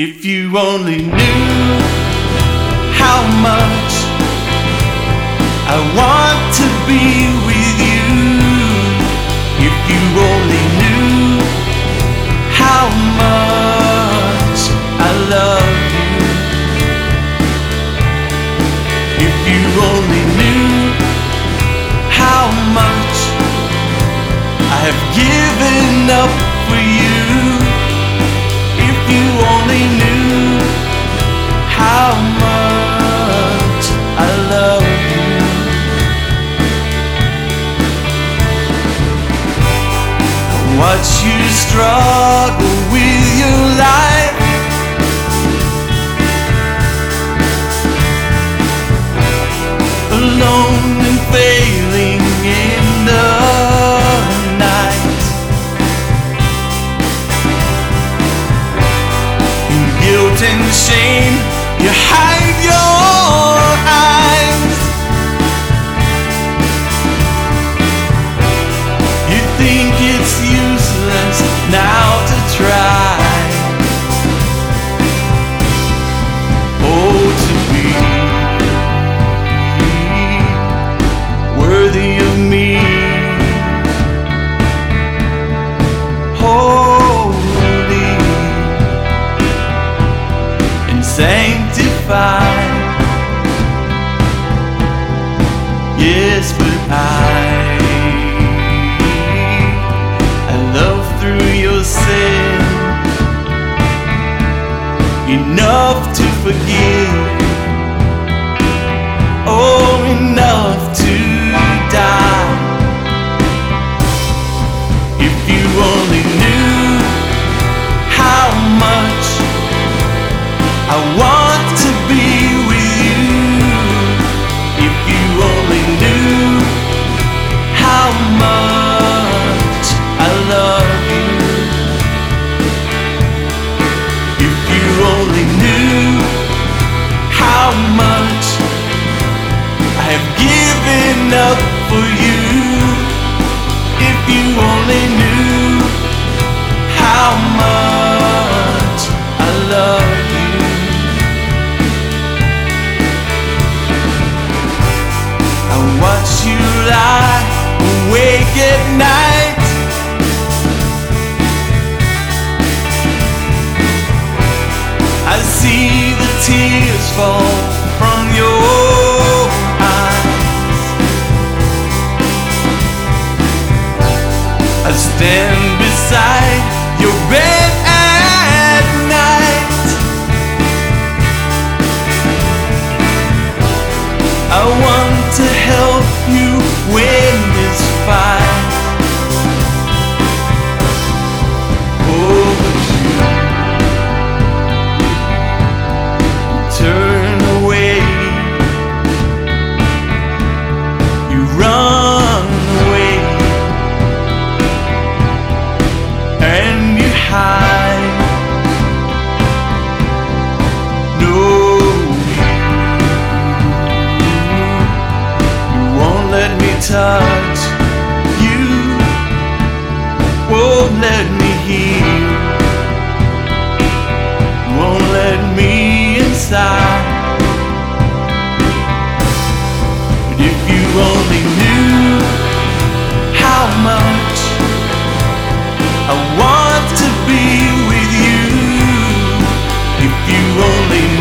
If you only knew how much I want to be with you. If you only knew how much I love you. If you only knew how much I have given up for you. If you only knew how much I love you. I watch you struggle with your life. Alone and failing in the night. In guilt and shame, you hide your eyes. You think it's useless now to try. Oh, to be worthy of me, holy and sanctified. Yes, but I love through your sin enough to forgive. Oh, enough to die. If you only knew how much I want to be with you. If you only knew how much I love you. If you only knew how much I have given up for you. If you only knew how much I love you. I watch you lie awake at night. I see the tears fall from your eyes. I stand beside your bed at night. I want to help you win this fight. Oh, but you turn away. You run away. And you hide. No, you won't let me touch. You won't let me heal. You won't let me inside. But if you only knew how much I want to be with you. If you only knew